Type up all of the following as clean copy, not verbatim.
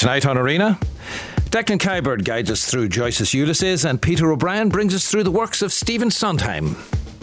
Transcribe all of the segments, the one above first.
Tonight on Arena, Declan Kyberd guides us through Joyce's Ulysses, and Peter O'Brien brings us through the works of Stephen Sondheim.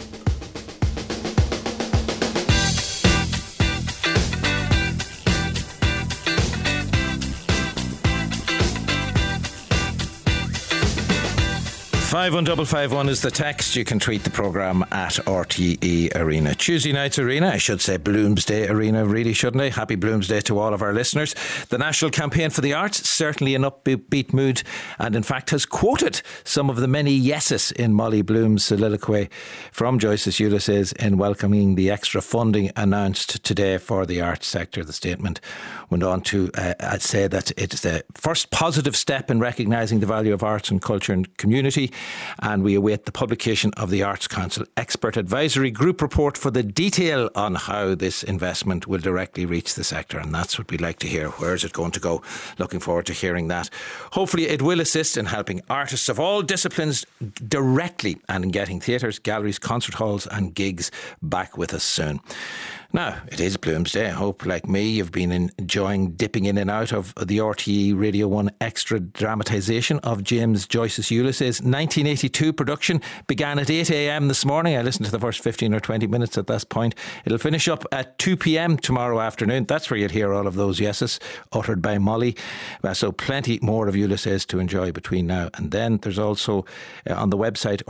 Five 51551 is the text. You can tweet the programme at RTE Arena. Tuesday night's Arena, I should say Bloomsday Arena, really, shouldn't I? Happy Bloomsday to all of our listeners. The National Campaign for the Arts, certainly an upbeat mood, and in fact has quoted some of the many yeses in Molly Bloom's soliloquy from Joyce's Ulysses in welcoming the extra funding announced today for the arts sector. The statement went on to say that it's the first positive step in recognising the value of arts and culture and community, and we await the publication of the Arts Council Expert Advisory Group report for the detail on how this investment will directly reach the sector, and that's what we'd like to hear. Where is it going to go? Looking forward to hearing that. Hopefully it will assist in helping artists of all disciplines directly and in getting theatres, galleries, concert halls and gigs back with us soon. Now, it is Bloomsday. I hope, like me, you've been enjoying dipping in and out of the RTE Radio 1 extra dramatisation of James Joyce's Ulysses. 1982 production began at 8 a.m. this morning. I listened to the first 15 or 20 minutes at this point. It'll finish up at 2 p.m. tomorrow afternoon. That's where you'll hear all of those yeses uttered by Molly. So plenty more of Ulysses to enjoy between now and then. There's also on the website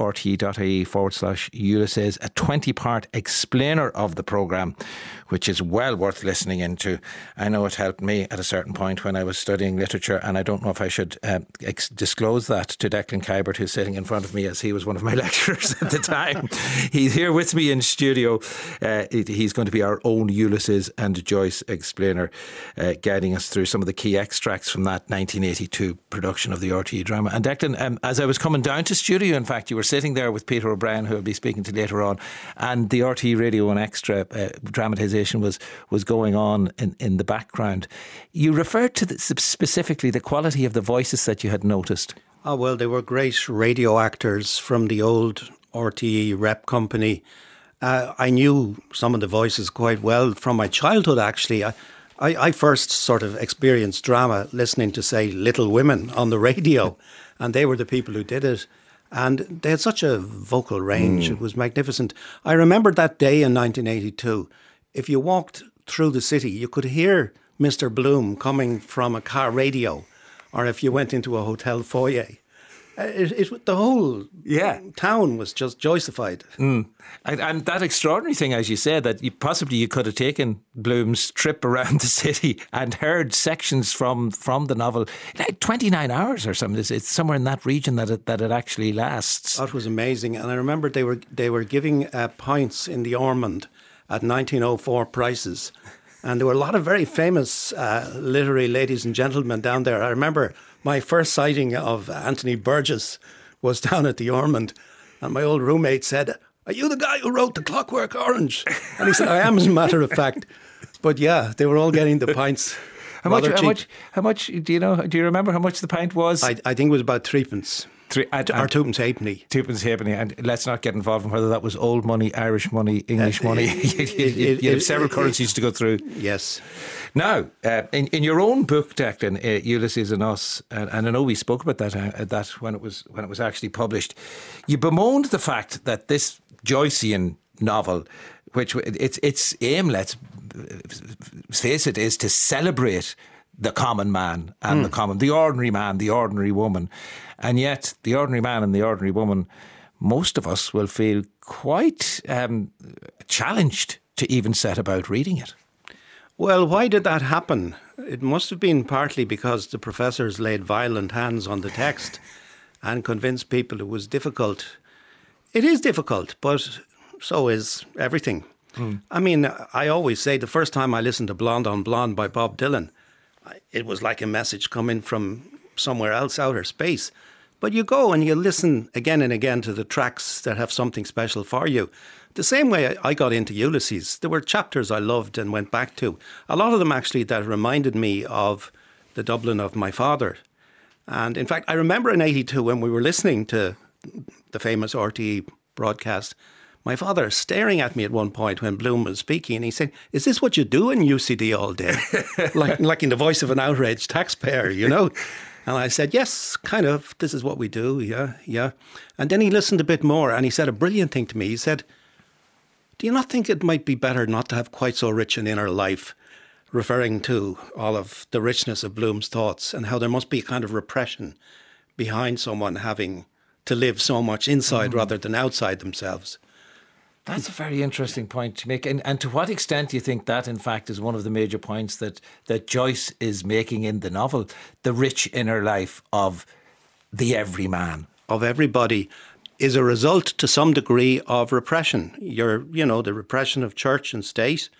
rte.ie/Ulysses a 20-part explainer of the programme, which is well worth listening into. I know it helped me at a certain point when I was studying literature, and I don't know if I should disclose that to Declan Kyberd, who's sitting in front of me, as he was one of my lecturers at the time. He's here with me in studio. He's going to be our own Ulysses and Joyce explainer, guiding us through some of the key extracts from that 1982 production of the RTE drama. And Declan, as I was coming down to studio, in fact, you were sitting there with Peter O'Brien, who I'll be speaking to later on, and the RTE Radio 1 extra dramatisation was going on in the background. You referred to specifically the quality of the voices that you had noticed. Oh, well, they were great radio actors from the old RTE rep company. I knew some of the voices quite well from my childhood, actually. I first sort of experienced drama listening to, say, Little Women on the radio, and they were the people who did it. And they had such a vocal range. It was magnificent. I remember that day in 1982. If you walked through the city, you could hear Mr. Bloom coming from a car radio, or if you went into a hotel foyer. The whole town was just Joyceified. And that extraordinary thing, as you said, that you could have taken Bloom's trip around the city and heard sections from the novel, like 29 hours or something. It's somewhere in that region that it actually lasts. That was amazing. And I remember they were giving pints in the Ormond at 1904 prices. And there were a lot of very famous literary ladies and gentlemen down there. I remember my first sighting of Anthony Burgess was down at the Ormond, and my old roommate said, "Are you the guy who wrote The Clockwork Orange?" And he said, "I am, as a matter of fact." But yeah, they were all getting the pints. How much do you know? Do you remember how much the pint was? I think it was about threepence. Or twopence halfpenny. Twopence halfpenny. And let's not get involved in whether that was old money, Irish money, English money. You have several currencies to go through. Yes. Now, in your own book, Declan, Ulysses and Us, and I know we spoke about that when it was actually published, you bemoaned the fact that this Joycean novel, which its aim, let's face it, is to celebrate the common man and the ordinary man, the ordinary woman. And yet the ordinary man and the ordinary woman, most of us will feel quite challenged to even set about reading it. Well, why did that happen? It must have been partly because the professors laid violent hands on the text and convinced people it was difficult. It is difficult, but so is everything. I mean, I always say the first time I listened to Blonde on Blonde by Bob Dylan, it was like a message coming from somewhere else, outer space. But you go and you listen again and again to the tracks that have something special for you. The same way I got into Ulysses, there were chapters I loved and went back to. A lot of them actually that reminded me of the Dublin of my father. And in fact, I remember in 82 when we were listening to the famous RTE broadcast, my father staring at me at one point when Bloom was speaking, and he said, "Is this what you do in UCD all day?" like in the voice of an outraged taxpayer, you know? And I said, "Yes, kind of. This is what we do, yeah." And then he listened a bit more, and he said a brilliant thing to me. He said, "Do you not think it might be better not to have quite so rich an inner life?" Referring to all of the richness of Bloom's thoughts and how there must be a kind of repression behind someone having to live so much inside rather than outside themselves. That's a very interesting point to make. And to what extent do you think that, in fact, is one of the major points that Joyce is making in the novel? The rich inner life of the everyman. Of everybody is a result to some degree of repression. The repression of church and state.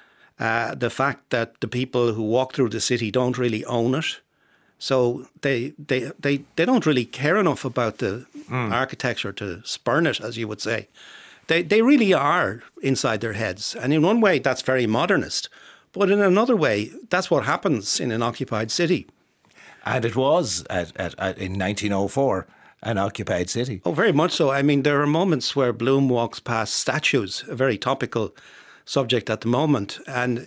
The fact that the people who walk through the city don't really own it. So they don't really care enough about the architecture to spurn it, as you would say. They really are inside their heads. And in one way, that's very modernist. But in another way, that's what happens in an occupied city. And it was, in 1904, an occupied city. Oh, very much so. I mean, there are moments where Bloom walks past statues, a very topical subject at the moment. And,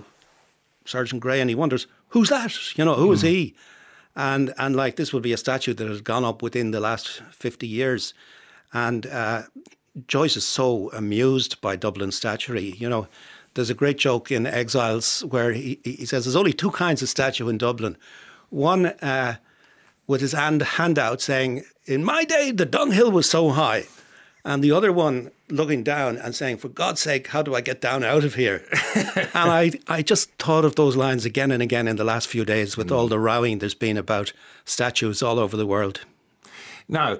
Sergeant Grey, and he wonders, who's that? Who is he? And like this would be a statue that has gone up within the last 50 years. And Joyce is so amused by Dublin statuary. There's a great joke in Exiles where he says there's only two kinds of statue in Dublin. One with his hand out saying, "In my day, the dunghill was so high." And the other one looking down and saying, "For God's sake, how do I get down out of here?" And I just thought of those lines again and again in the last few days with all the rowing there's been about statues all over the world. Now,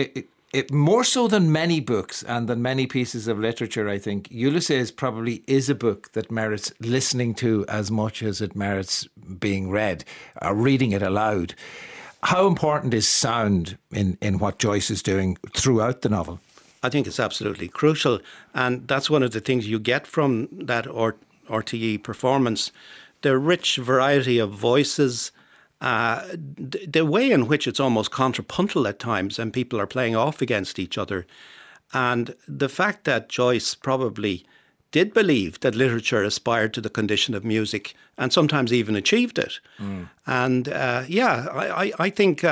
more so than many books and than many pieces of literature, I think, Ulysses probably is a book that merits listening to as much as it merits being read, or reading it aloud. How important is sound in what Joyce is doing throughout the novel? I think it's absolutely crucial. And that's one of the things you get from that RTE performance. The rich variety of voices, the way in which it's almost contrapuntal at times and people are playing off against each other. And the fact that Joyce probably did believe that literature aspired to the condition of music and sometimes even achieved it. And I think...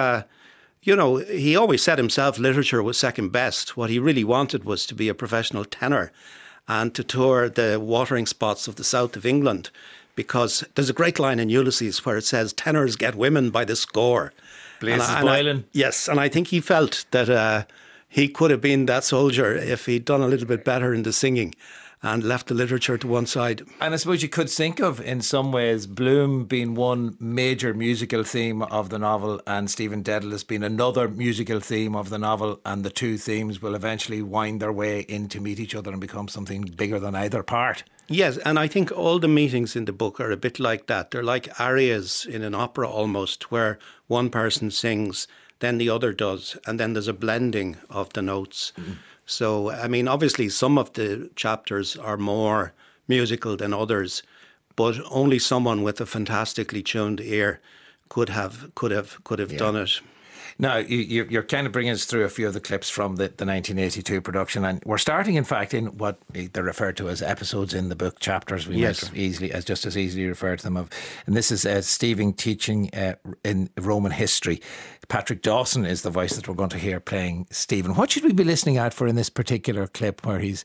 he always said himself literature was second best. What he really wanted was to be a professional tenor and to tour the watering spots of the south of England, because there's a great line in Ulysses where it says, "Tenors get women by the score." Blazes boiling. Yes, and I think he felt that he could have been that soldier if he'd done a little bit better in the singing and left the literature to one side. And I suppose you could think of, in some ways, Bloom being one major musical theme of the novel and Stephen Dedalus being another musical theme of the novel, and the two themes will eventually wind their way in to meet each other and become something bigger than either part. Yes, and I think all the meetings in the book are a bit like that. They're like arias in an opera almost, where one person sings, then the other does, and then there's a blending of the notes. So, I mean, obviously some of the chapters are more musical than others, but only someone with a fantastically tuned ear could have done it. Now, you're kind of bringing us through a few of the clips from the 1982 production, and we're starting, in fact, in what they're referred to as episodes in the book, chapters. We might just as easily refer to them. And this is Stephen teaching in Roman history. Patrick Dawson is the voice that we're going to hear playing Stephen. What should we be listening out for in this particular clip where he's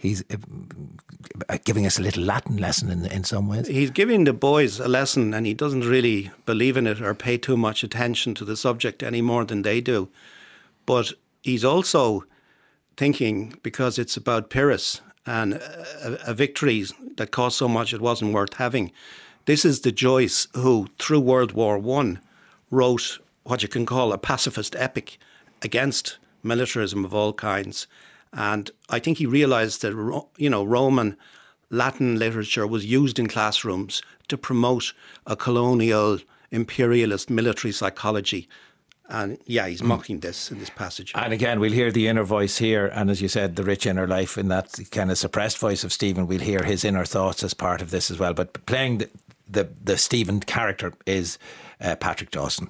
giving us a little Latin lesson in some ways? He's giving the boys a lesson, and he doesn't really believe in it or pay too much attention to the subject any more than they do. But he's also thinking, because it's about Pyrrhus and a victory that cost so much it wasn't worth having. This is the Joyce who, through World War I, wrote what you can call a pacifist epic against militarism of all kinds. And I think he realised that, Roman Latin literature was used in classrooms to promote a colonial, imperialist military psychology. And he's mocking this in this passage. And again, we'll hear the inner voice here. And as you said, the rich inner life in that kind of suppressed voice of Stephen. We'll hear his inner thoughts as part of this as well. But playing the Stephen character is Patrick Dawson.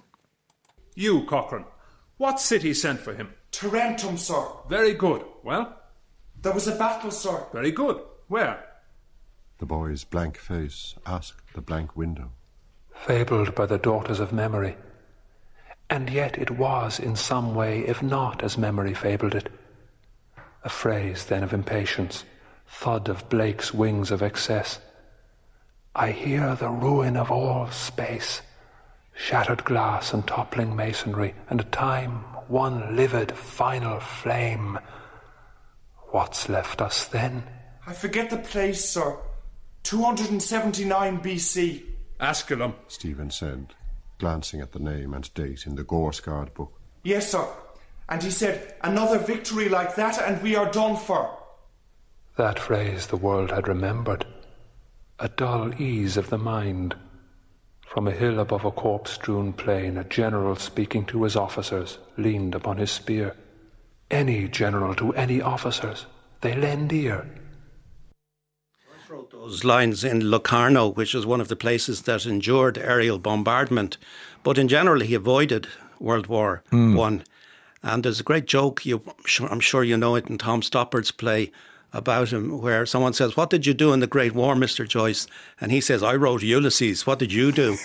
You, Cochrane, what city sent for him? Tarentum, sir. Very good. Well, There was a battle, sir. Very good. Where? The boy's blank face asked the blank window. Fabled by the daughters of memory. And yet it was in some way, if not as memory fabled it. A phrase then of impatience, thud of Blake's wings of excess. I hear the ruin of all space, shattered glass and toppling masonry, and time, one livid final flame. What's left us then? I forget the place, sir. 279 BC. Asculum, Stephen said, glancing at the name and date in the gore-scarred book. Yes, sir. And he said, another victory like that and we are done for. That phrase the world had remembered. A dull ease of the mind. From a hill above a corpse-strewn plain, a general speaking to his officers leaned upon his spear. Any general to any officers, they lend ear. I wrote those lines in Locarno, which was one of the places that endured aerial bombardment. But in general, he avoided World War One. And there's a great joke, I'm sure you know it, in Tom Stoppard's play about him, where someone says, what did you do in the Great War, Mr. Joyce? And he says, I wrote Ulysses. What did you do?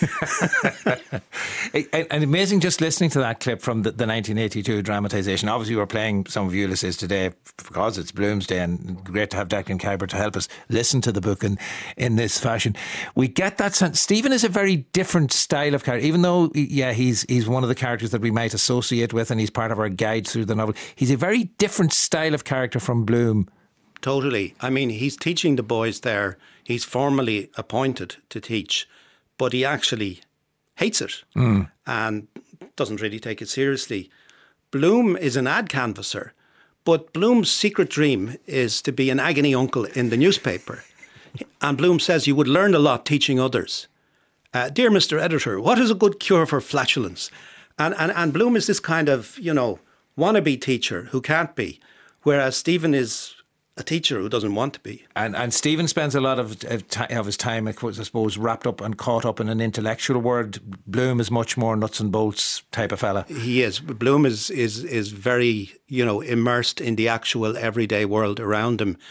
And amazing just listening to that clip from the 1982 dramatisation. Obviously, we're playing some of Ulysses today because it's Bloomsday, and great to have Declan Kyber to help us listen to the book in this fashion. We get that sense. Stephen is a very different style of character, even though, yeah, he's one of the characters that we might associate with, and he's part of our guide through the novel. He's a very different style of character from Bloom. Totally. I mean, he's teaching the boys there. He's formally appointed to teach, but he actually hates it and doesn't really take it seriously. Bloom is an ad canvasser, but Bloom's secret dream is to be an agony uncle in the newspaper. And Bloom says you would learn a lot teaching others. Dear Mr. Editor, what is a good cure for flatulence? And Bloom is this kind of, wannabe teacher who can't be, whereas Stephen is a teacher who doesn't want to be. And Stephen spends a lot of his time, I suppose, wrapped up and caught up in an intellectual world. Bloom is much more nuts and bolts type of fella. He is. Bloom is very, immersed in the actual everyday world around him.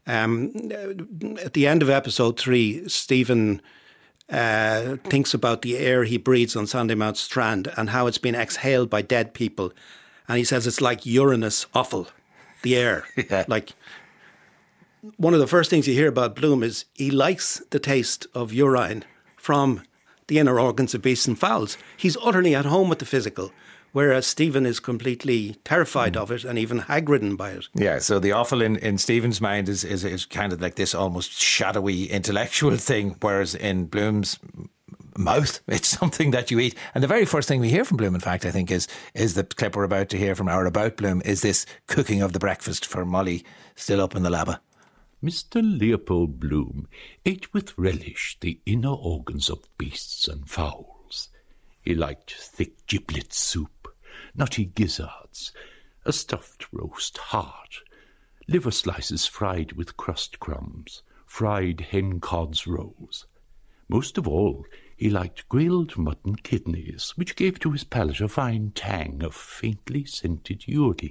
At the end of episode 3, Stephen thinks about the air he breathes on Sandymount Strand and how it's been exhaled by dead people. And he says it's like Uranus offal, the air. Yeah. Like, one of the first things you hear about Bloom is he likes the taste of urine from the inner organs of beasts and fowls. He's utterly at home with the physical, whereas Stephen is completely terrified of it and even hag-ridden by it. Yeah, so the offal in Stephen's mind is kind of like this almost shadowy intellectual thing, whereas in Bloom's mouth, it's something that you eat. And the very first thing we hear from Bloom, in fact, I think, is the clip we're about to hear from our About Bloom, is this cooking of the breakfast for Molly, still up in the labba. Mr. Leopold Bloom ate with relish the inner organs of beasts and fowls. He liked thick giblet soup, nutty gizzards, a stuffed roast heart, liver slices fried with crust crumbs, fried hen cod's roes. Most of all, he liked grilled mutton kidneys, which gave to his palate a fine tang of faintly scented urine.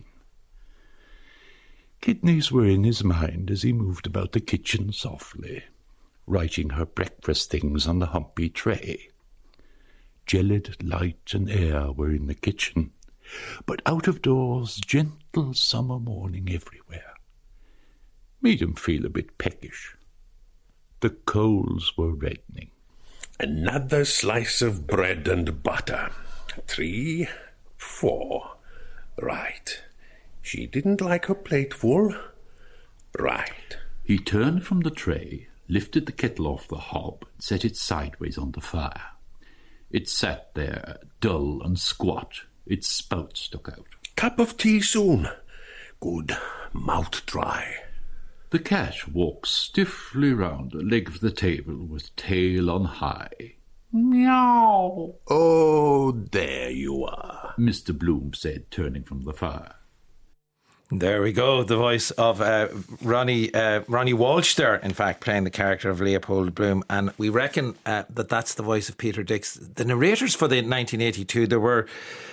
Kidneys were in his mind as he moved about the kitchen softly, writing her breakfast things on the humpy tray. Gelid light and air were in the kitchen, but out of doors gentle summer morning everywhere. Made him feel a bit peckish. The coals were reddening. Another slice of bread and butter. 3, 4. Right. She didn't like her plate full. Right. He turned from the tray, lifted the kettle off the hob, and set it sideways on the fire. It sat there, dull and squat, its spout stuck out. Cup of tea soon. Good. Mouth dry. The cat walked stiffly round a leg of the table with tail on high. Meow. Oh, there you are, Mr. Bloom said, turning from the fire. There we go, the voice of Ronnie Walsh there, in fact, playing the character of Leopold Bloom. And we reckon that that's the voice of Peter Dix. The narrators for the 1982, there were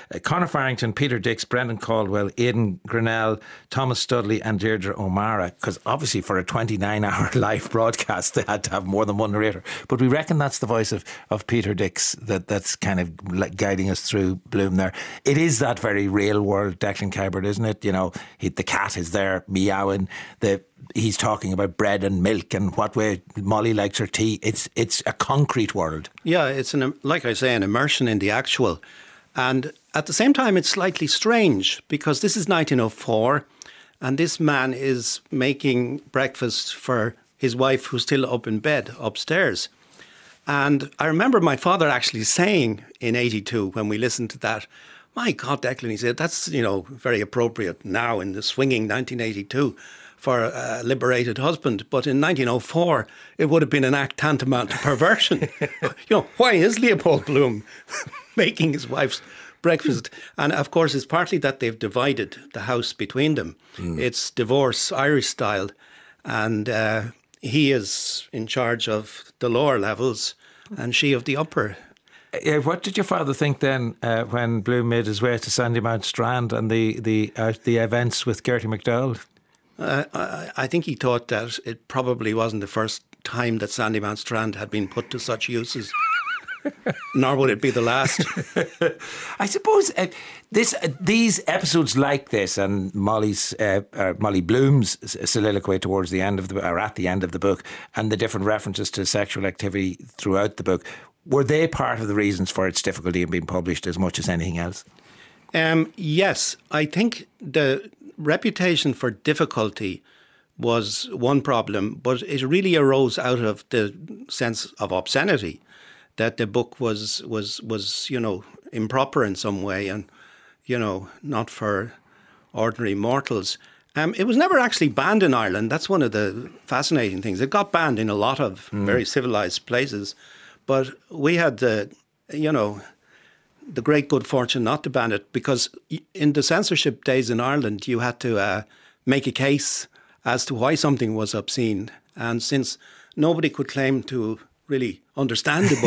Conor Farrington, Peter Dix, Brendan Caldwell, Aidan Grinnell, Thomas Studley and Deirdre O'Mara, because obviously for a 29-hour live broadcast they had to have more than one narrator. But we reckon that's the voice of Peter Dix that's kind of like guiding us through Bloom there. It is that very real world Declan Cowbird, isn't it? You know, the cat is there meowing, he's talking about bread and milk and what way Molly likes her tea. It's a concrete world. Yeah, it's like I say, an immersion in the actual. And at the same time, it's slightly strange because this is 1904 and this man is making breakfast for his wife who's still up in bed upstairs. And I remember my father actually saying in 82 when we listened to that, my God, Declan, he said, that's, very appropriate now in the swinging 1982 for a liberated husband. But in 1904, it would have been an act tantamount to perversion. Why is Leopold Bloom making his wife's breakfast? And of course, it's partly that they've divided the house between them. It's divorce, Irish style. And he is in charge of the lower levels and she of the upper. What did your father think then when Bloom made his way to Sandymount Strand and the events with Gertie McDowell? I think he thought that it probably wasn't the first time that Sandymount Strand had been put to such uses. Nor would it be the last. I suppose these episodes like this and Molly Bloom's soliloquy towards the end of at the end of the book and the different references to sexual activity throughout the book, were they part of the reasons for its difficulty in being published as much as anything else? Yes, I think the reputation for difficulty was one problem, but it really arose out of the sense of obscenity, that the book was improper in some way and, not for ordinary mortals. It was never actually banned in Ireland. That's one of the fascinating things. It got banned in a lot of very civilised places, but we had the great good fortune not to ban it, because in the censorship days in Ireland, you had to make a case as to why something was obscene. And since nobody could claim to really understand the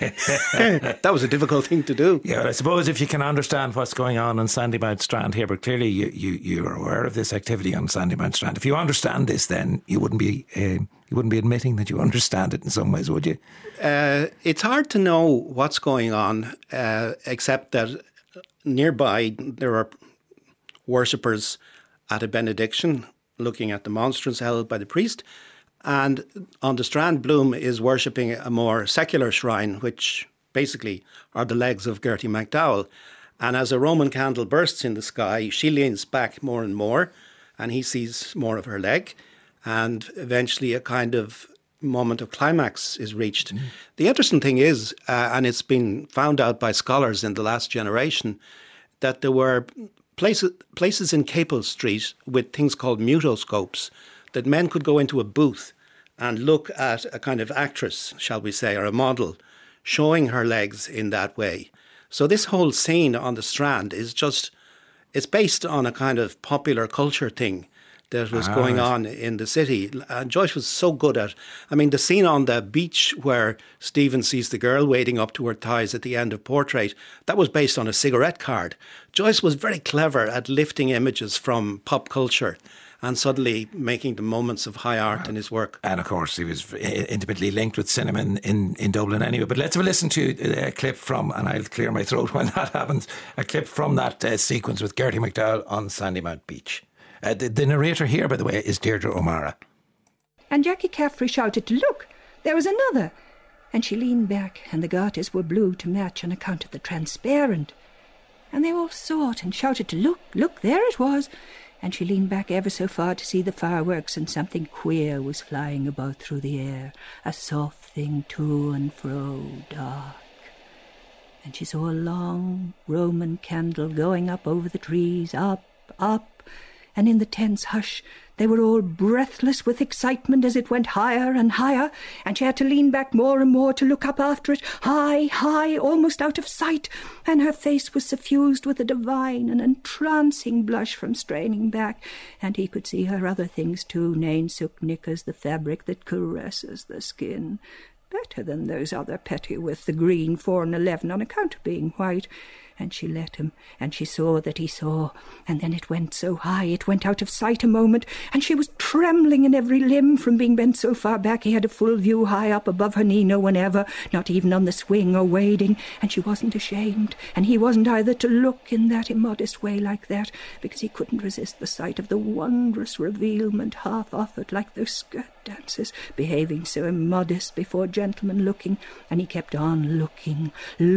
book, that was a difficult thing to do. Yeah, I suppose if you can understand what's going on Sandymount Strand here, but clearly you're aware of this activity on Sandymount Strand. If you understand this, then you wouldn't be admitting that you understand it in some ways, would you? It's hard to know what's going on, except that nearby there are worshippers at a benediction looking at the monstrance held by the priest. And on the Strand, Bloom is worshipping a more secular shrine, which basically are the legs of Gertie McDowell. And as a Roman candle bursts in the sky, she leans back more and more, and he sees more of her leg. And eventually a kind of moment of climax is reached. The interesting thing is, and it's been found out by scholars in the last generation, that there were places in Capel Street with things called mutoscopes, that men could go into a booth and look at a kind of actress, shall we say, or a model, showing her legs in that way. So this whole scene on the Strand is it's based on a kind of popular culture thing that was going on in the city. And Joyce was so good at, the scene on the beach where Stephen sees the girl wading up to her thighs at the end of Portrait, that was based on a cigarette card. Joyce was very clever at lifting images from pop culture and suddenly making the moments of high art in his work. And of course, he was intimately linked with cinema in Dublin anyway. But let's have a listen to a clip from, and I'll clear my throat when that happens, a clip from that sequence with Gertie McDowell on Sandymount Beach. The narrator here, by the way, is Deirdre O'Mara. And Jackie Caffrey shouted, "Look, there was another." And she leaned back, and the garters were blue to match on account of the transparent. And they all saw it and shouted to look, there it was. And she leaned back ever so far to see the fireworks, and something queer was flying about through the air, a soft thing to and fro, dark. And she saw a long Roman candle going up over the trees, up, and in the tense hush they were all breathless with excitement as it went higher and higher, and she had to lean back more and more to look up after it, high, almost out of sight, and her face was suffused with a divine and entrancing blush from straining back, and he could see her other things too, nainsook knickers, the fabric that caresses the skin, better than those other petty with the green 4 and 11 on account of being white, And she let him, and she saw that he saw, and then it went so high, it went out of sight a moment, and she was trembling in every limb from being bent so far back. He had a full view high up above her knee, no one ever, not even on the swing or wading, and she wasn't ashamed, and he wasn't either, to look in that immodest way like that, because he couldn't resist the sight of the wondrous revealment half offered, like those skirt dancers, behaving so immodest before gentlemen looking, and he kept on looking.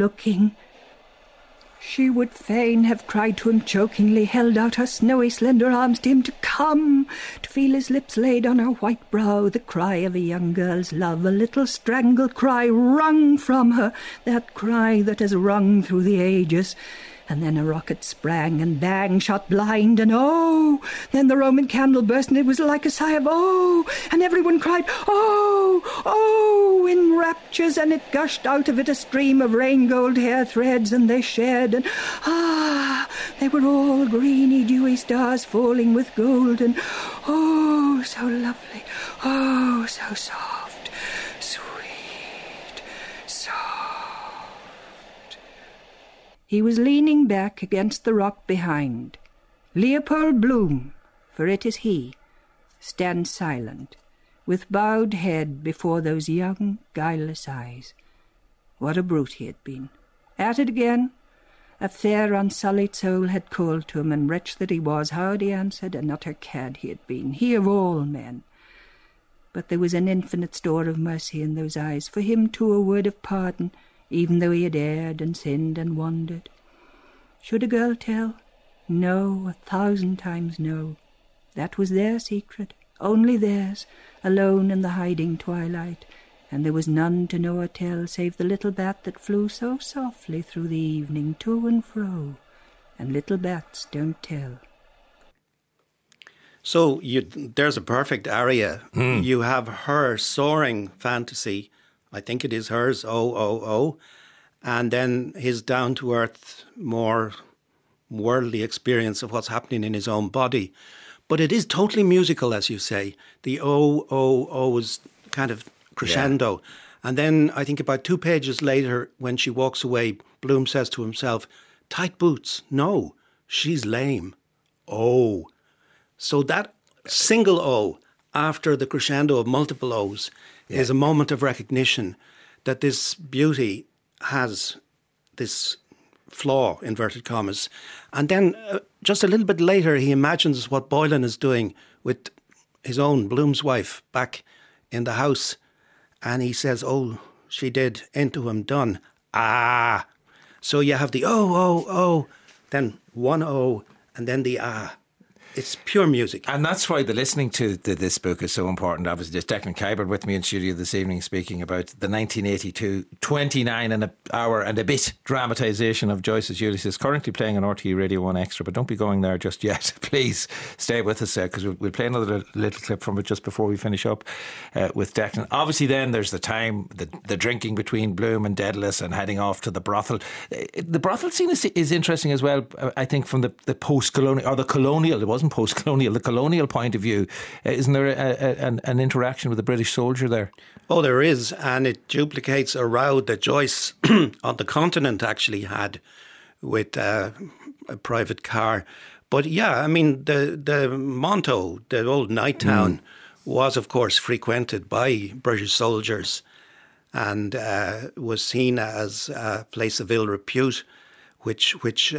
She would fain have cried to him chokingly, held out her snowy slender arms to him to come, to feel his lips laid on her white brow, the cry of a young girl's love, a little strangled cry wrung from her, that cry that has rung through the ages. And then a rocket sprang, and bang, shot blind, and oh! Then the Roman candle burst, and it was like a sigh of oh! And everyone cried, oh! Oh! In raptures, and it gushed out of it a stream of rain-gold hair threads, and they shed, and they were all greeny, dewy stars falling with gold, and oh, so lovely, oh, so soft, sweet, soft. He was leaning back against the rock behind. Leopold Bloom, for it is he, stands silent, with bowed head before those young, guileless eyes. What a brute he had been. At it again. A fair, unsullied soul had called to him, and wretch that he was, how had he answered? An utter cad he had been, he of all men. But there was an infinite store of mercy in those eyes, for him too a word of pardon, even though he had erred and sinned and wandered. Should a girl tell? No, 1,000 times no. That was their secret, only theirs, alone in the hiding twilight, and there was none to know or tell save the little bat that flew so softly through the evening to and fro, and little bats don't tell. So there's a perfect aria. You have her soaring fantasy, I think it is hers, oh, and then his down-to-earth, more worldly experience of what's happening in his own body. But it is totally musical, as you say. The oh is kind of crescendo. Yeah. And then I think about 2 pages later, when she walks away, Bloom says to himself, tight boots, no, she's lame. Oh. So that single O after the crescendo of multiple O's is a moment of recognition that this beauty has this flaw, inverted commas. And then just a little bit later, he imagines what Boylan is doing with his own, Bloom's wife, back in the house. And he says, oh, she did, into him done. Ah. So you have the oh, then one O, and then the ah. It's pure music. And that's why the listening to this book is so important. Obviously, there's Declan Kybert with me in studio this evening speaking about the 1982 29 and an hour and a bit dramatisation of Joyce's Ulysses, currently playing on RTE Radio 1 Extra. But don't be going there just yet. Please stay with us because we'll play another little clip from it just before we finish up with Declan. Obviously, then there's the time, the drinking between Bloom and Daedalus and heading off to the brothel. The brothel scene is interesting as well, I think, from the post-colonial, or the colonial, it wasn't post-colonial, the colonial point of view. Isn't there an interaction with the British soldier there? Oh, there is, and it duplicates a row that Joyce on the continent actually had with a private car. But yeah, I mean, the Monto, the old night town, was of course frequented by British soldiers and was seen as a place of ill repute, which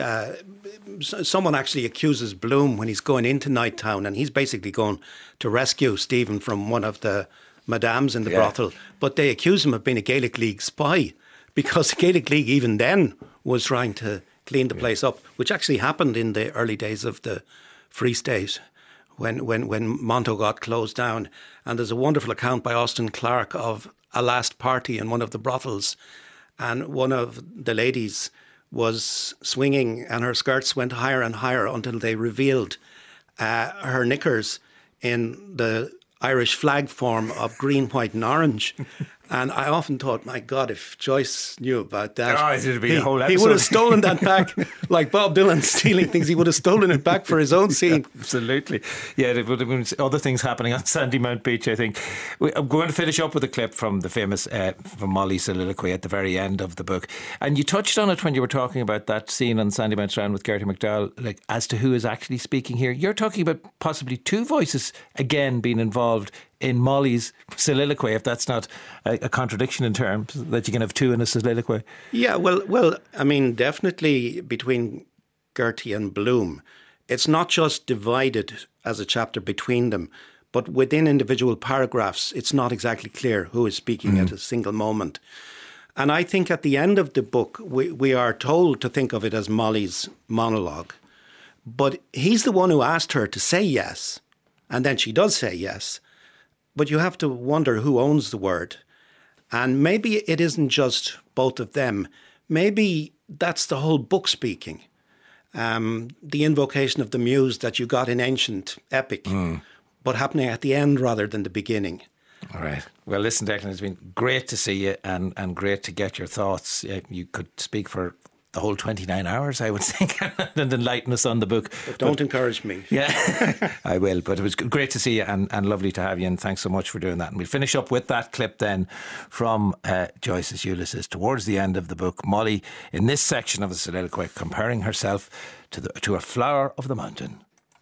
someone actually accuses Bloom when he's going into Night Town, and he's basically going to rescue Stephen from one of the madams in the brothel. But they accuse him of being a Gaelic League spy, because the Gaelic League even then was trying to clean the place up, which actually happened in the early days of the Free State when Monto got closed down. And there's a wonderful account by Austin Clarke of a last party in one of the brothels, and one of the ladies was swinging and her skirts went higher and higher until they revealed her knickers in the Irish flag form of green, white and orange. And I often thought, my God, if Joyce knew about that, it'd be a whole he episode. would have stolen that back, like Bob Dylan stealing things. He would have stolen it back for his own scene. Yeah, absolutely. Yeah, there would have been other things happening on Sandymount Beach, I think. I'm going to finish up with a clip from the famous from Molly's soliloquy at the very end of the book. And you touched on it when you were talking about that scene on Sandymount Strand with Gertie McDowell, like as to who is actually speaking here. You're talking about possibly two voices again being involved in Molly's soliloquy, if that's not a contradiction in terms that you can have two in a soliloquy. Yeah, well, I mean, definitely between Gertie and Bloom, it's not just divided as a chapter between them, but within individual paragraphs, it's not exactly clear who is speaking at a single moment. And I think at the end of the book, we are told to think of it as Molly's monologue, but he's the one who asked her to say yes, and then she does say yes. But you have to wonder who owns the word. And maybe it isn't just both of them. Maybe that's the whole book speaking. The invocation of the muse that you got in ancient epic, but happening at the end rather than the beginning. All right. Well, listen, Declan, it's been great to see you and great to get your thoughts. You could speak for the whole 29 hours, I would think, and enlighten us on the book. But don't encourage me. Yeah, I will. But it was great to see you and lovely to have you, and thanks so much for doing that. And we'll finish up with that clip then from Joyce's Ulysses towards the end of the book. Molly, in this section of the soliloquy, comparing herself to a flower of the mountain.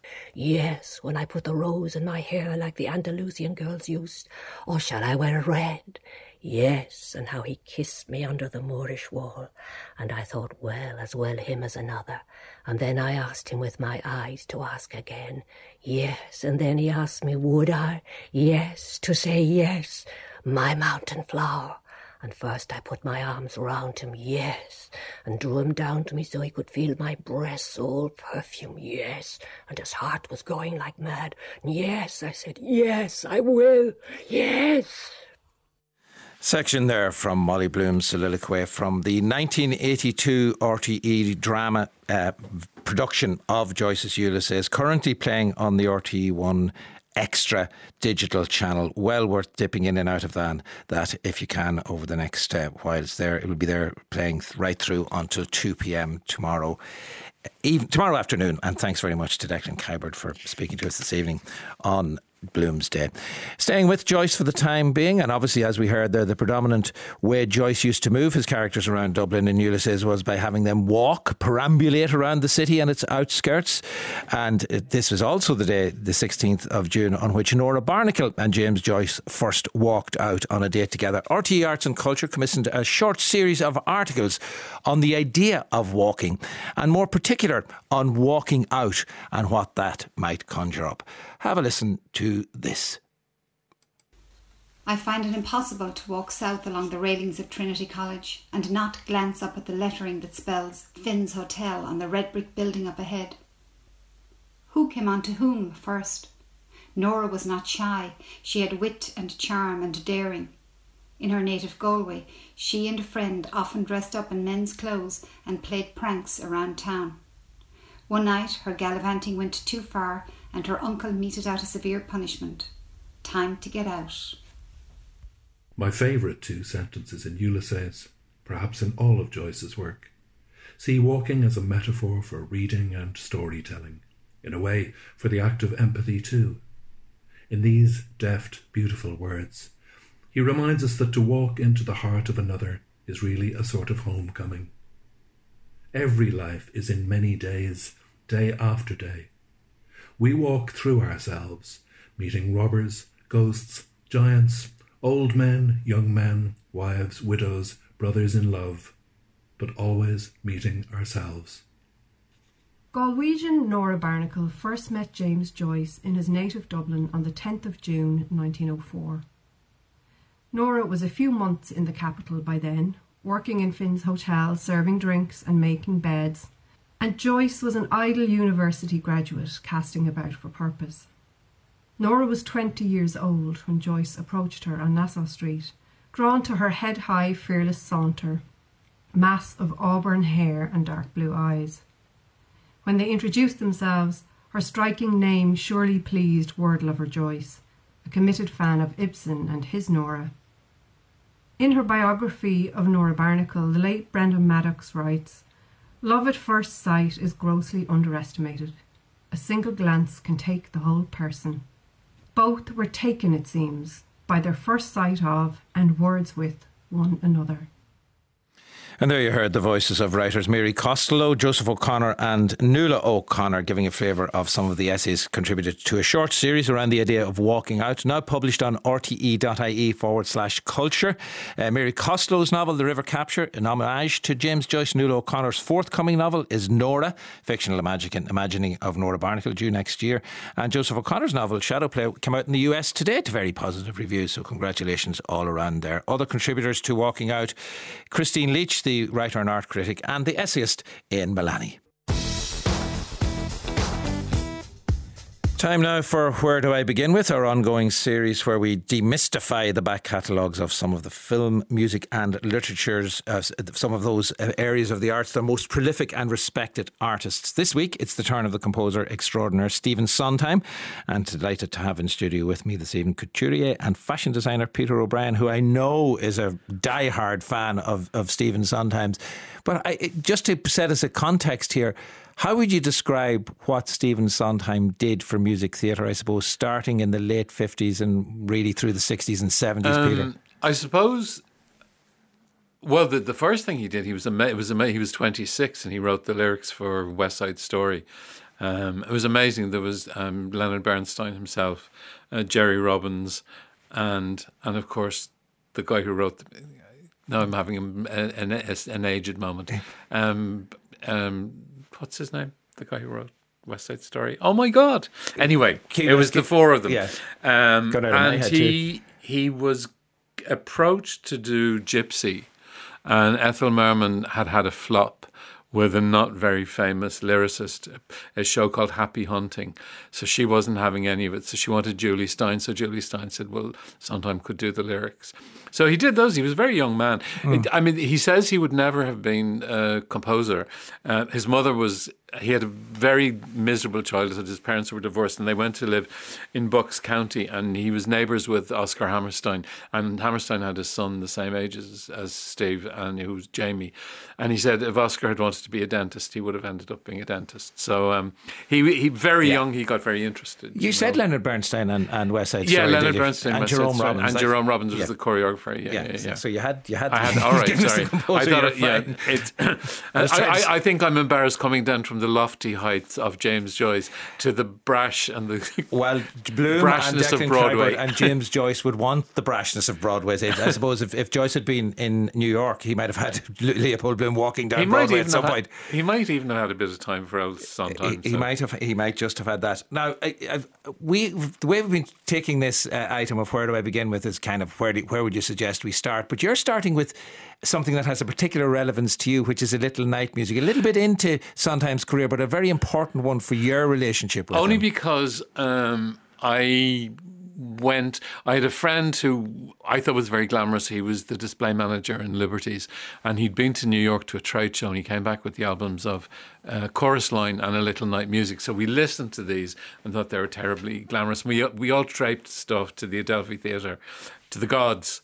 Yes, when I put the rose in my hair like the Andalusian girls used, or shall I wear it red? Yes, and how he kissed me under the Moorish wall, and I thought, well him as another. And then I asked him with my eyes to ask again. Yes, and then he asked me, would I? Yes, to say yes, my mountain flower. And first I put my arms round him, yes, and drew him down to me so he could feel my breasts all perfume, yes, and his heart was going like mad. Yes, I said, yes, I will, yes. Section there from Molly Bloom's soliloquy from the 1982 RTE drama production of Joyce's Ulysses, currently playing on the RTE1 extra digital channel. Well worth dipping in and out of that if you can over the next while it's there. It will be there playing right through until 2 p.m. tomorrow afternoon. And thanks very much to Declan Kybert for speaking to us this evening on Bloom's Day. Staying with Joyce for the time being, and obviously as we heard there, the predominant way Joyce used to move his characters around Dublin in Ulysses was by having them perambulate around the city and its outskirts. And this was also the day, the 16th of June, on which Nora Barnacle and James Joyce first walked out on a date together. RTE Arts and Culture commissioned a short series of articles on the idea of walking, and more particular on walking out and what that might conjure up. Have a listen to this. I find it impossible to walk south along the railings of Trinity College and not glance up at the lettering that spells Finn's Hotel on the red brick building up ahead. Who came on to whom first? Nora was not shy. She had wit and charm and daring. In her native Galway, she and a friend often dressed up in men's clothes and played pranks around town. One night her gallivanting went too far and her uncle meted out a severe punishment. Time to get out. My favourite two sentences in Ulysses, perhaps in all of Joyce's work, see walking as a metaphor for reading and storytelling, in a way for the act of empathy too. In these deft, beautiful words, he reminds us that to walk into the heart of another is really a sort of homecoming. Every life is in many days, day after day. We walk through ourselves, meeting robbers, ghosts, giants, old men, young men, wives, widows, brothers in love, but always meeting ourselves. Galwegian Nora Barnacle first met James Joyce in his native Dublin on the 10th of June 1904. Nora was a few months in the capital by then, working in Finn's Hotel, serving drinks and making beds, and Joyce was an idle university graduate casting about for purpose. Nora was 20 years old when Joyce approached her on Nassau Street, drawn to her head-high, fearless saunter, mass of auburn hair and dark blue eyes. When they introduced themselves, her striking name surely pleased word-lover Joyce, a committed fan of Ibsen and his Nora. In her biography of Nora Barnacle, the late Brenda Maddox writes, "Love at first sight is grossly underestimated. A single glance can take the whole person. Both were taken, it seems, by their first sight of and words with one another." And there you heard the voices of writers Mary Costello, Joseph O'Connor and Nuala O'Connor giving a flavour of some of the essays contributed to a short series around the idea of walking out, now published on rte.ie/culture. Mary Costello's novel The River Capture, an homage to James Joyce. Nuala O'Connor's forthcoming novel is Nora, fictional imagining of Nora Barnacle, due next year. And Joseph O'Connor's novel Shadowplay came out in the US today to very positive reviews, so congratulations all around there. Other contributors to Walking Out: Christine Leach, the writer and art critic, and the essayist Ian Malani. Time now for Where Do I Begin With, our ongoing series where we demystify the back catalogues of some of the film, music and literatures, some of those areas of the arts, the most prolific and respected artists. This week it's the turn of the composer extraordinaire Stephen Sondheim, and delighted to have in studio with me this evening couturier and fashion designer Peter O'Brien, who I know is a die-hard fan of Stephen Sondheim's. But just to set us a context here, how would you describe what Stephen Sondheim did for music theatre, I suppose, starting in the late 50s and really through the 60s and 70s, Peter? I suppose, well, the first thing he did, he was 26 and he wrote the lyrics for West Side Story. It was amazing. There was Leonard Bernstein himself, Jerry Robbins, and of course the guy who wrote... Now I'm having an aged moment. What's his name? The guy who wrote West Side Story. Oh my God! Anyway, it was the four of them. Yeah. And he was approached to do Gypsy, and Ethel Merman had a flop with a not very famous lyricist, a show called Happy Hunting. So she wasn't having any of it. So she wanted Julie Stein. So Julie Stein said, well, Sondheim could do the lyrics. So he did those. He was a very young man. I mean, he says he would never have been a composer. His mother he had a very miserable childhood. His parents were divorced and they went to live in Bucks County, and he was neighbours with Oscar Hammerstein. And Hammerstein had a son the same age as Steve, and who was Jamie. And he said if Oscar had wanted to be a dentist, he would have ended up being a dentist. So he very young, he got very interested. You said Leonard Bernstein and West Side Story. Yeah, Leonard Bernstein and Jerome Robbins. And Jerome Robbins was the choreographer. Yeah. So you had. I had. All right, sorry. I think I'm embarrassed coming down from the lofty heights of James Joyce to the brash and the brashness of Broadway. And James Joyce would want the brashness of Broadway. I suppose if Joyce had been in New York, he might have had Leopold Bloom walking down Broadway at some point. He might even have had a bit of time for else sometimes. He might just have had that. Now, the way we've been taking this item of Where Do I Begin With is kind of where would you suggest we start? But you're starting with something that has a particular relevance to you, which is A Little Night Music. A little bit into Sondheim's career, but a very important one for your relationship with him. Only because I had a friend who I thought was very glamorous. He was the display manager in Liberties, and he'd been to New York to a trade show, and he came back with the albums of Chorus Line and A Little Night Music. So we listened to these and thought they were terribly glamorous. We all draped stuff to the Adelphi Theatre, to the Gods,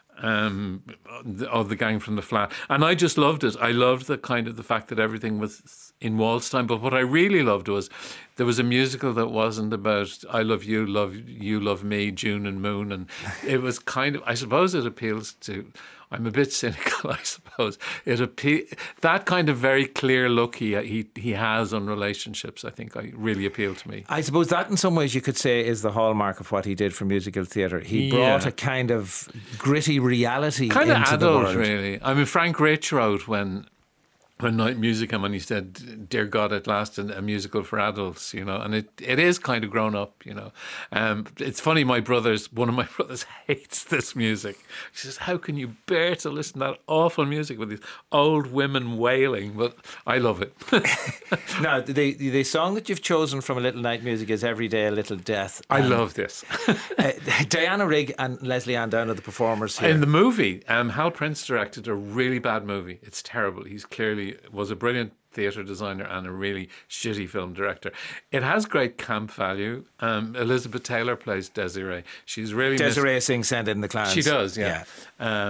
of the Gang from the Flat, and I just loved it. I loved the fact that everything was in waltz time. But what I really loved was there was a musical that wasn't about I love you, love me, June and Moon, and it was kind of, I suppose it appeals to, I'm a bit cynical, I suppose. That kind of very clear look he has on relationships, I think, really appealed to me. I suppose that in some ways you could say is the hallmark of what he did for musical theatre. He brought a kind of gritty reality kind into of adult, the world. Really. I mean, Frank Rich wrote when Night Music came on, he said, "Dear God, at last a musical for adults," and it is kind of grown up, It's funny, one of my brothers hates this music. He says, "How can you bear to listen to that awful music with these old women wailing?" But I love it. Now, the song that you've chosen from A Little Night Music is Every Day a Little Death. I love this. Diana Rigg and Leslie Ann Down are the performers here. In the movie, Hal Prince directed a really bad movie. It's terrible. He's clearly was a brilliant theatre designer and a really shitty film director. It has great camp value. Elizabeth Taylor plays Desiree. She's really Desiree sings Send in the Clowns. She does, yeah.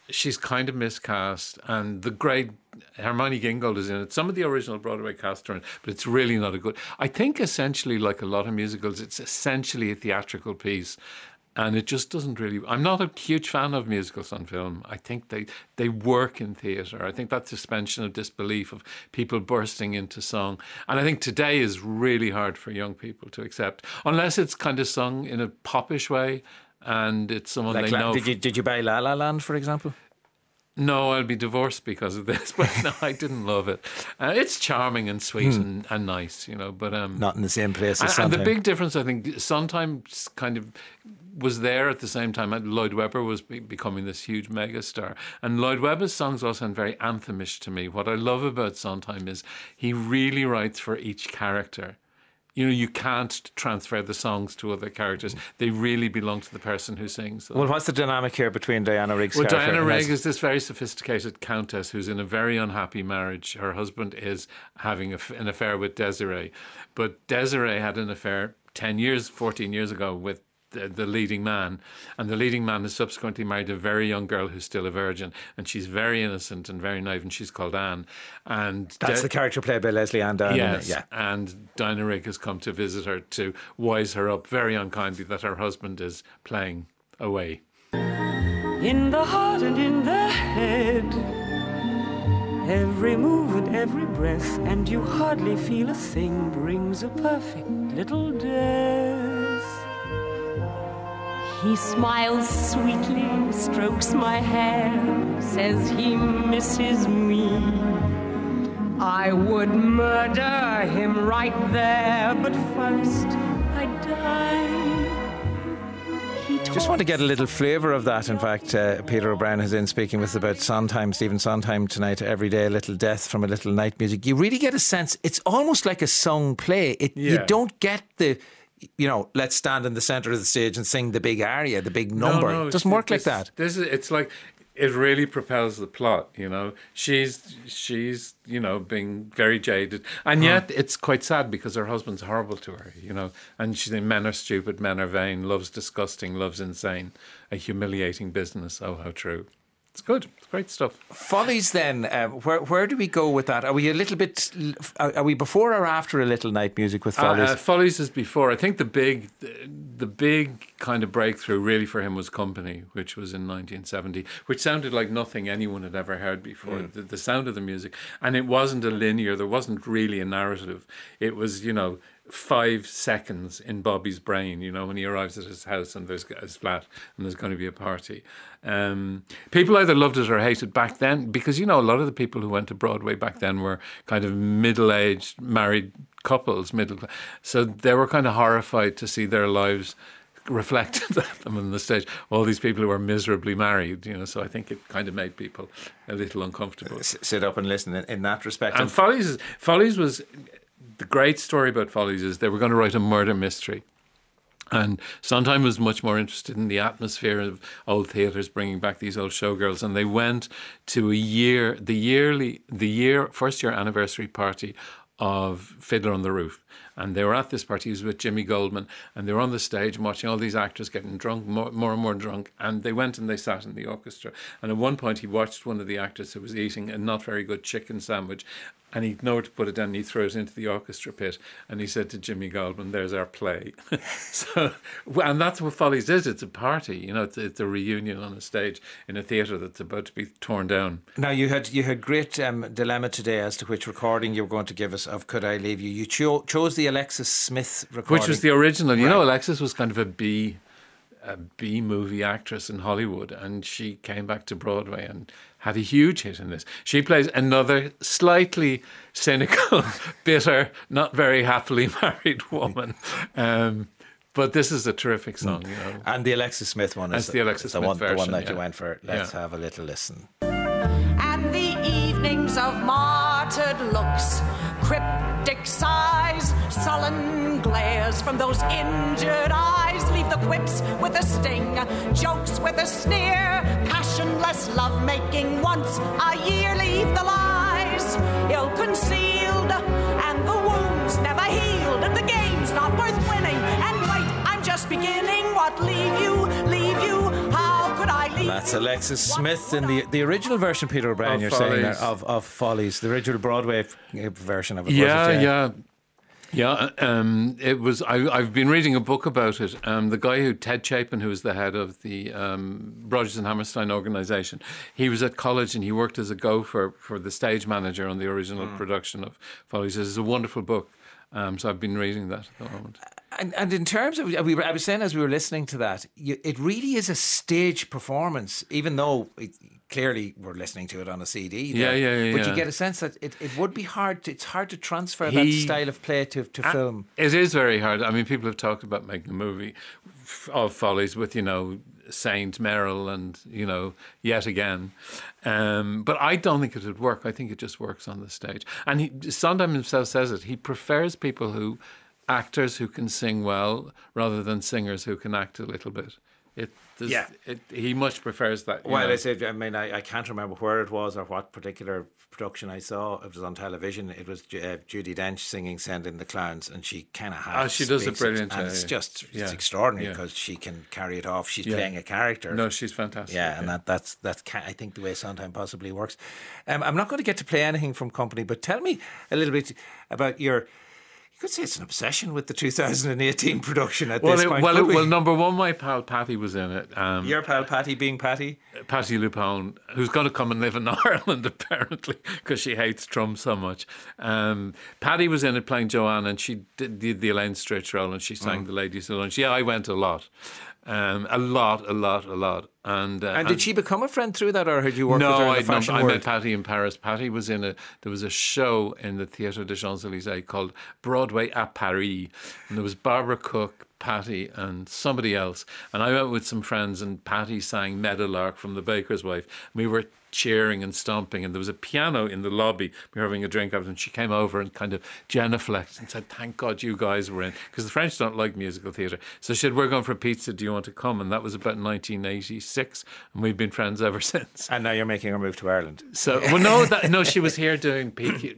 she's kind of miscast, and the great Hermione Gingold is in it. Some of the original Broadway cast are in it, but it's really not a good. I think essentially, like a lot of musicals, it's essentially a theatrical piece. And it just doesn't really... I'm not a huge fan of musicals on film. I think they work in theatre. I think that suspension of disbelief of people bursting into song. And I think today is really hard for young people to accept. Unless it's kind of sung in a popish way and it's someone like, they know... Did you buy La La Land, for example? No, I'll be divorced because of this. But no, I didn't love it. It's charming and sweet and nice, you know. But not in the same place as Sondheim. And the big difference, I think, Sondheim kind of was there at the same time. Lloyd Webber was becoming this huge megastar. And Lloyd Webber's songs all sound very anthemish to me. What I love about Sondheim is he really writes for each character. You know, you can't transfer the songs to other characters. They really belong to the person who sings them. Well, what's the dynamic here between Diana Rigg's character? Well, Diana Rigg is this very sophisticated countess who's in a very unhappy marriage. Her husband is having an affair with Desiree. But Desiree had an affair 14 years ago with the leading man, and the leading man has subsequently married a very young girl who's still a virgin, and she's very innocent and very naive, and she's called Anne. And that's the character played by Leslie Ann Down. Yes, yeah. And Diana Rigg has come to visit her to wise her up very unkindly that her husband is playing away. In the heart and in the head, every move and every breath, and you hardly feel a thing, brings a perfect little death. He smiles sweetly, strokes my hair, says he misses me. I would murder him right there, but first I die. Just want to get a little flavour of that. In fact, Peter O'Brien is in speaking with us about Sondheim, Stephen Sondheim tonight. Every day a little death from a little night music. You really get a sense, it's almost like a sung play. You don't get the... You know, let's stand in the centre of the stage and sing the big aria, the big number. No, it doesn't work like that. It's like, it really propels the plot, you know. She's you know, being very jaded. And yet it's quite sad because her husband's horrible to her, you know. And she's saying men are stupid, men are vain, love's disgusting, love's insane, a humiliating business, oh how true. It's good. It's great stuff. Follies then, where do we go with that? Are we a little bit, are we before or after A Little Night Music with Follies? Follies is before. I think the big kind of breakthrough really for him was Company, which was in 1970, which sounded like nothing anyone had ever heard before. The sound of the music. And it wasn't a linear, there wasn't really a narrative. It was, you know, 5 seconds in Bobby's brain, you know, when he arrives at his house and there's his flat and there's going to be a party. People either loved it or hated back then because, you know, a lot of the people who went to Broadway back then were kind of middle-aged married couples, so they were kind of horrified to see their lives reflected at them on the stage. All these people who were miserably married, you know, so I think it kind of made people a little uncomfortable. Sit up and listen in that respect. And Follies was... The great story about Follies is they were going to write a murder mystery. And Sondheim was much more interested in the atmosphere of old theatres, bringing back these old showgirls. And they went to the first year anniversary party of Fiddler on the Roof. And they were at this party, he was with Jimmy Goldman, and they were on the stage watching all these actors getting drunk, more and more drunk, and they went and they sat in the orchestra. And at one point he watched one of the actors who was eating a not very good chicken sandwich, and he nowhere to put it down, and he threw it into the orchestra pit, and he said to Jimmy Goldman, there's our play. And that's what Follies is, it's a party, you know, it's a reunion on a stage in a theatre that's about to be torn down. Now you had great dilemma today as to which recording you were going to give us of Could I Leave You. You chose the Alexis Smith recording. Which was the original. You know, Alexis was kind of a B movie actress in Hollywood, and she came back to Broadway and had a huge hit in this. She plays another slightly cynical, bitter, not very happily married woman. But this is a terrific song, you know. And the Alexis Smith one is the Alexis Smith version, the one that you went for. Let's have a little listen. And the evenings of martyred looks, cryptic sighs, sullen glares from those injured eyes leave the quips with a sting, jokes with a sneer, passionless love-making once a year leave the lies, ill-concealed, and the wounds never healed, and the game's not worth winning, and wait, I'm just beginning, what leave you, how could I leave That's Alexis Smith in the original version, Peter O'Brien, of you're Follies. saying there, of Follies, the original Broadway version of it. Yeah. It was. I've been reading a book about it. The guy Ted Chapin, who was the head of the Rodgers and Hammerstein organisation, he was at college and he worked as a gopher for the stage manager on the original production of Follies. It's a wonderful book. So I've been reading that at the moment. And in terms of, I was saying as we were listening to that, it really is a stage performance, even though clearly we're listening to it on a CD. Yeah. But you get a sense that it would be hard. It's hard to transfer that style of play to film. It is very hard. I mean, people have talked about making a movie of Follies with, Saint, Merrill and, Yet Again. But I don't think it would work. I think it just works on the stage. And Sondheim himself says it. He prefers actors who can sing well rather than singers who can act a little bit. He much prefers that. Well, I can't remember where it was or what particular production I saw. It was on television. It was Judi Dench singing "Send in the Clowns," and she kind of has. She does it brilliant. And it's it's extraordinary because she can carry it off. She's playing a character. No, she's fantastic. Yeah, and that's I think the way Sondheim possibly works. I'm not going to get to play anything from Company, but tell me a little bit about your. You could say it's an obsession with the 2018 production at this point. Well, number one, my pal Patty was in it. Your pal Patty being Patty? Patty Lupone, who's going to come and live in Ireland, apparently, because she hates Trump so much. Patty was in it playing Joanne, and she did the Elaine Stritch role, and she sang The Ladies of Lunch. Yeah, I went a lot. A lot. And did she become a friend through that, or had you worked with her in the fashion world? I met Patty in Paris. Patty was there was a show in the Théâtre des Champs-Élysées called Broadway à Paris, and there was Barbara Cook, Patty and somebody else, and I went with some friends, and Patty sang Meadowlark from The Baker's Wife. We were cheering and stomping, and there was a piano in the lobby. We were having a drink after, and she came over and kind of genuflected and said, "Thank God you guys were in," because the French don't like musical theatre. So she said, "We're going for pizza, do you want to come?" And that was about 1986, and we've been friends ever since. And now you're making her move to Ireland. So no, she was here doing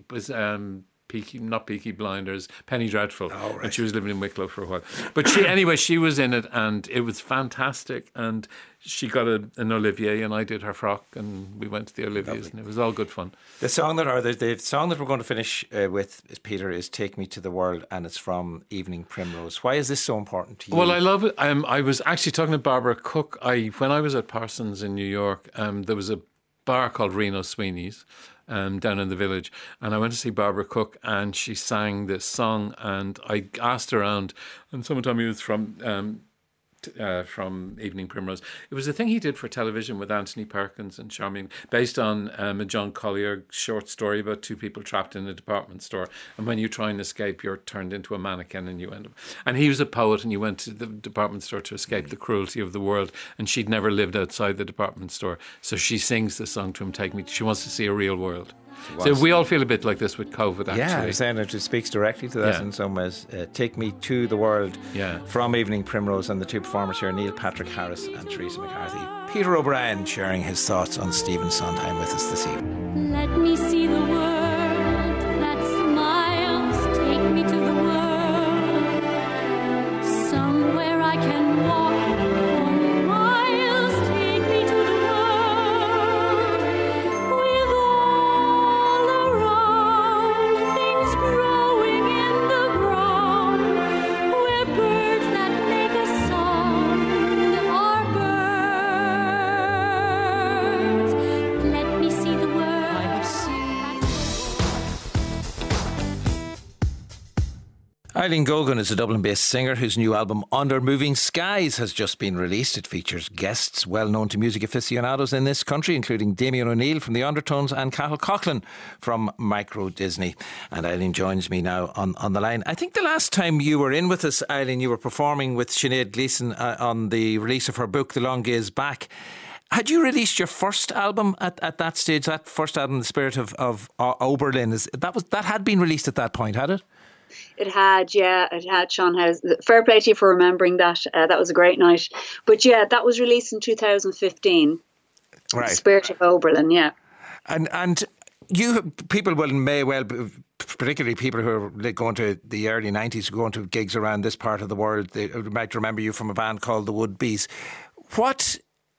not Peaky Blinders, Penny Dreadful, and she was living in Wicklow for a while. But she was in it, and it was fantastic. And she got an Olivier, and I did her frock, and we went to the Oliviers, and it was all good fun. The song that we're going to finish with, Peter, is "Take Me to the World," and it's from Evening Primrose. Why is this so important to you? Well, I love it. I was actually talking to Barbara Cook. When I was at Parsons in New York, there was a bar called Reno Sweeney's down in the Village, and I went to see Barbara Cook, and she sang this song, and I asked around, and someone told me it was from Evening Primrose. It was a thing he did for television with Anthony Perkins and Charmian, based on a John Collier short story about two people trapped in a department store, and when you try and escape, you're turned into a mannequin and you end up. And he was a poet, and you went to the department store to escape the cruelty of the world, and she'd never lived outside the department store, so she sings the song to him, "Take Me." She wants to see a real world. So we all feel a bit like this with COVID, actually. Yeah, I'm saying it speaks directly to that in some ways. "Take Me to the World" from Evening Primrose, and the two performers here, Neil Patrick Harris and Teresa McCarthy. Peter O'Brien sharing his thoughts on Stephen Sondheim with us this evening. Let me see the world that smiles. Take me to the world, somewhere I can walk for miles. Take me to the world, with all around things growing in the ground, where birds that make a song are birds. Let me see the world I have seen. Eileen Gogan is a Dublin-based singer whose new album Under Moving Skies has just been released. It features guests well known to music aficionados in this country, including Damien O'Neill from The Undertones and Cathal Coughlan from Micro Disney. And Eileen joins me now on the line. I think the last time you were in with us, Eileen, you were performing with Sinead Gleeson on the release of her book The Long Gaze Back. Had you released your first album at that stage, that first album, The Spirit of Oberlin? That had been released at that point, had it? It had, Sean House. Fair play to you for remembering that. That was a great night. But yeah, that was released in 2015. Right. Spirit of Oberlin, yeah. And people may well, particularly people who are going to the early 90s, going to gigs around this part of the world, they might remember you from a band called The Woodbees. What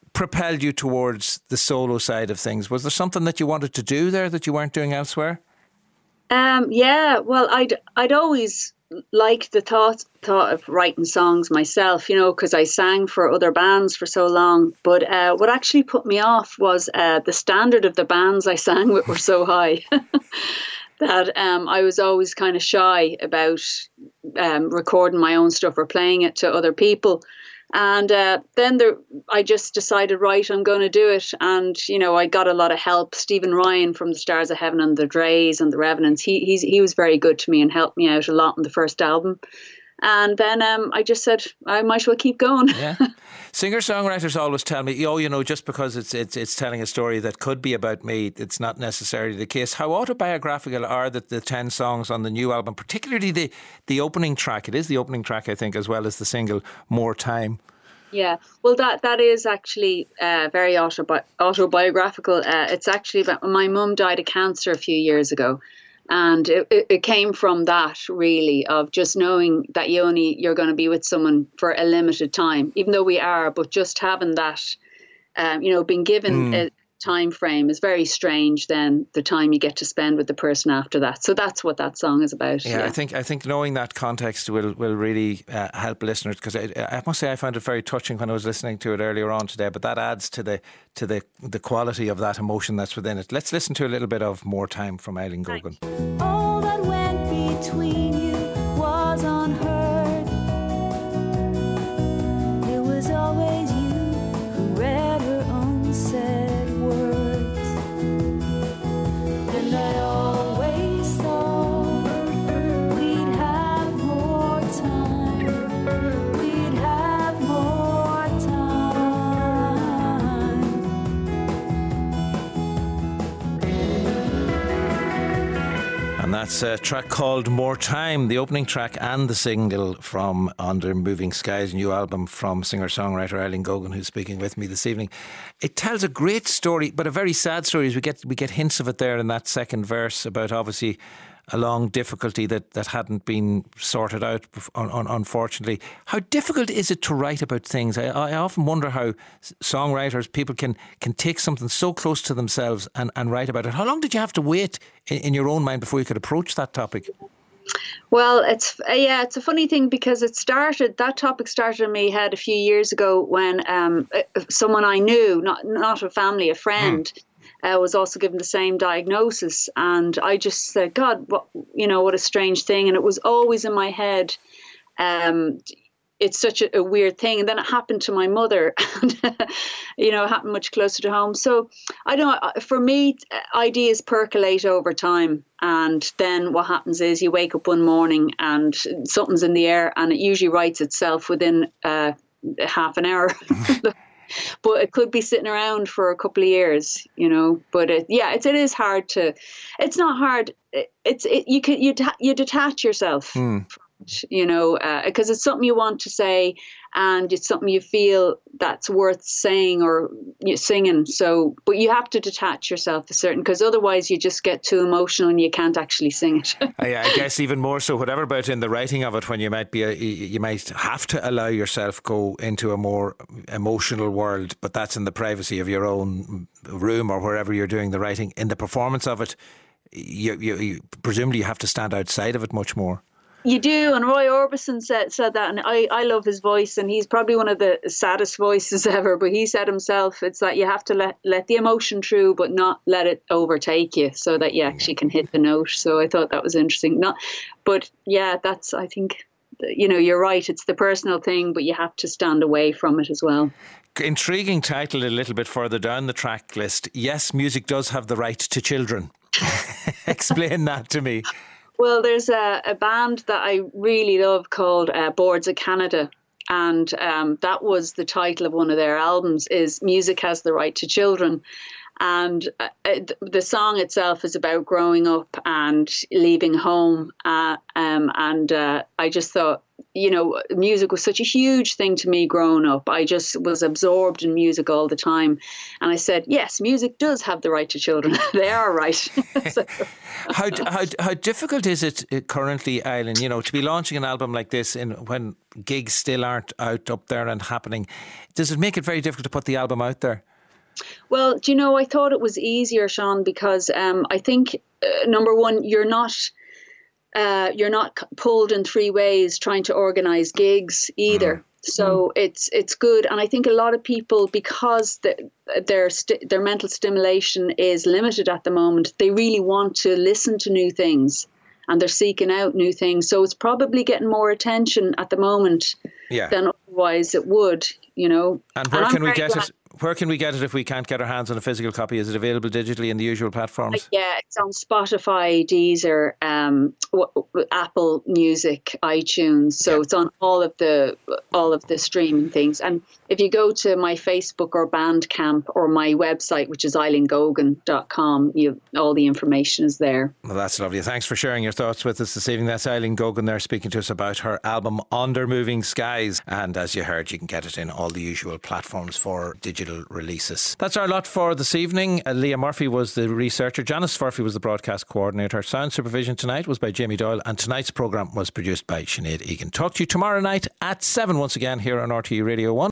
propelled you towards the solo side of things? Was there something that you wanted to do there that you weren't doing elsewhere? Yeah, well, I'd always liked the thought of writing songs myself, you know, because I sang for other bands for so long. But what actually put me off was the standard of the bands I sang with were so high that I was always kind of shy about recording my own stuff or playing it to other people. And then I just decided, right, I'm going to do it. And, you know, I got a lot of help. Stephen Ryan from the Stars of Heaven and the Dreys and the Revenants, he was very good to me and helped me out a lot on the first album. And then I just said, I might as well keep going. Yeah. Singer-songwriters always tell me, oh, you know, just because it's telling a story that could be about me, it's not necessarily the case. How autobiographical are the 10 songs on the new album, particularly the opening track? It is the opening track, I think, as well as the single More Time. Yeah, well, that is actually very autobiographical. It's actually about my mum died of cancer a few years ago. And it came from that, really, of just knowing that you're going to be with someone for a limited time, even though we are, but just having that, being given a time frame is very strange then the time you get to spend with the person after that. So that's what that song is about. Yeah. I think knowing that context will really help listeners, because I must say I found it very touching when I was listening to it earlier on today, but that adds to the quality of that emotion that's within it. Let's listen to a little bit of More Time from Eileen Gogan. All that went between you was unheard. It was always you who read her unsaid words. And I always thought we'd have more time. We'd have more time. And that's a track called More Time, the opening track and the single from Under Moving Skies, new album from singer-songwriter Eileen Gogan, who's speaking with me this evening. It tells a great story, but a very sad story. We get hints of it there in that second verse about obviously a long difficulty that hadn't been sorted out, unfortunately. How difficult is it to write about things? I often wonder how songwriters, people can take something so close to themselves and write about it. How long did you have to wait in your own mind before you could approach that topic? Well, it's a funny thing because that topic started in my head a few years ago when someone I knew, not a family, a friend, was also given the same diagnosis. And I just said, God, what a strange thing. And it was always in my head. It's such a weird thing. And then it happened to my mother, and, it happened much closer to home. So I don't know, for me, ideas percolate over time. And then what happens is you wake up one morning and something's in the air, and it usually writes itself within half an hour. But it could be sitting around for a couple of years, But it is hard to. It's not hard. You detach yourself, because it's something you want to say, and it's something you feel that's worth saying or singing. So, but you have to detach yourself because otherwise you just get too emotional and you can't actually sing it. I guess even more so, whatever about in the writing of it, when you might have to allow yourself go into a more emotional world, but that's in the privacy of your own room or wherever you're doing the writing. In the performance of it, you presumably you have to stand outside of it much more. You do, and Roy Orbison said that, and I love his voice, and he's probably one of the saddest voices ever, but he said himself, it's that you have to let the emotion through, but not let it overtake you, so that you actually can hit the note. So I thought that was interesting. That's, I think, you're right, it's the personal thing, but you have to stand away from it as well. Intriguing title a little bit further down the track list. Yes, music does have the right to children. Explain that to me. Well, there's a band that I really love called Boards of Canada, and that was the title of one of their albums, is Music Has the Right to Children. And the song itself is about growing up and leaving home. And I just thought, you know, music was such a huge thing to me growing up. I just was absorbed in music all the time. And I said, yes, music does have the right to children. They are right. So. How difficult is it currently, Eileen, you know, to be launching an album like this when gigs still aren't out up there and happening? Does it make it very difficult to put the album out there? Well, do you know, I thought it was easier, Sean, because I think, number one, you're not pulled in three ways trying to organise gigs either. So it's good. And I think a lot of people, because their mental stimulation is limited at the moment, they really want to listen to new things and they're seeking out new things. So it's probably getting more attention at the moment than otherwise it would, you know. And where can we get it? Where can we get it if we can't get our hands on a physical copy? Is it available digitally in the usual platforms? Yeah, it's on Spotify, Deezer, Apple Music, iTunes. So it's on all of the streaming things. And if you go to my Facebook or Bandcamp or my website, which is eileengogan.com, all the information is there. Well, that's lovely. Thanks for sharing your thoughts with us this evening. That's Eileen Gogan there speaking to us about her album Under Moving Skies. And as you heard, you can get it in all the usual platforms for digital releases. That's our lot for this evening. Leah Murphy was the researcher. Janice Furphy was the broadcast coordinator. Sound supervision tonight was by Jamie Doyle, and tonight's programme was produced by Sinead Egan. Talk to you tomorrow night at 7 once again here on RTE Radio 1.